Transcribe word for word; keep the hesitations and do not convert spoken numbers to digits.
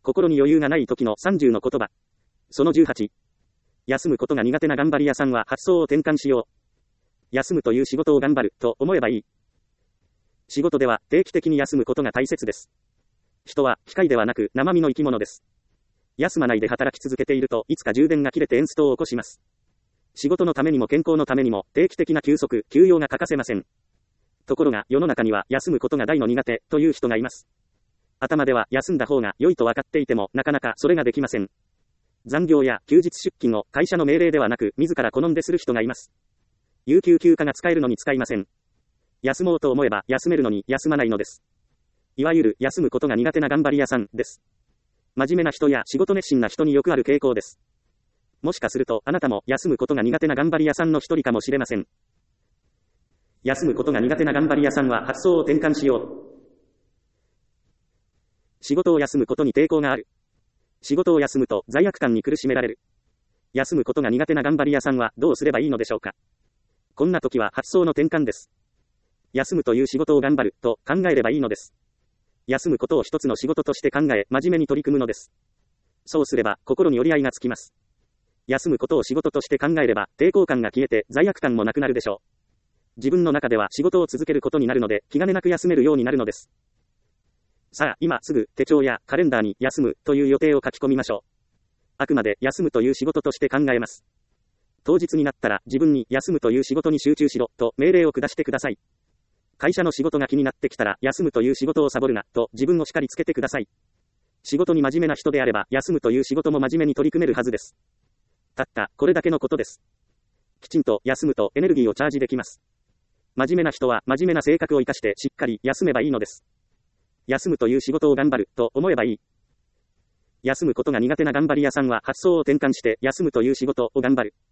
心に余裕がない時のさんじゅうの言葉。そのじゅうはち。休むことが苦手な頑張り屋さんは発想を転換しよう。休むという仕事を頑張ると思えばいい。仕事では定期的に休むことが大切です。人は機械ではなく生身の生き物です。休まないで働き続けているといつか充電が切れてエンストを起こします。仕事のためにも健康のためにも定期的な休息、休養が欠かせません。ところが世の中には休むことが大の苦手という人がいます。頭では休んだ方が良いと分かっていてもなかなかそれができません。残業や休日出勤を会社の命令ではなく自ら好んでする人がいます。有給休暇が使えるのに使いません。休もうと思えば休めるのに休まないのです。いわゆる休むことが苦手な頑張り屋さんです。真面目な人や仕事熱心な人によくある傾向です。もしかするとあなたも休むことが苦手な頑張り屋さんの一人かもしれません。休むことが苦手な頑張り屋さんは発想を転換しよう。仕事を休むことに抵抗がある。仕事を休むと罪悪感に苦しめられる。休むことが苦手な頑張り屋さんはどうすればいいのでしょうか。こんな時は発想の転換です。休むという仕事を頑張ると考えればいいのです。休むことを一つの仕事として考え真面目に取り組むのです。そうすれば心に折り合いがつきます。休むことを仕事として考えれば抵抗感が消えて罪悪感もなくなるでしょう。自分の中では仕事を続けることになるので気兼ねなく休めるようになるのです。さあ今すぐ手帳やカレンダーに休むという予定を書き込みましょう。あくまで休むという仕事として考えます。当日になったら自分に休むという仕事に集中しろと命令を下してください。会社の仕事が気になってきたら休むという仕事をサボるなと自分を叱りつけてください。仕事に真面目な人であれば休むという仕事も真面目に取り組めるはずです。たったこれだけのことです。きちんと休むとエネルギーをチャージできます。真面目な人は真面目な性格を生かしてしっかり休めばいいのです。休むという仕事を頑張ると思えばいい。休むことが苦手な頑張り屋さんは発想を転換して休むという仕事を頑張る。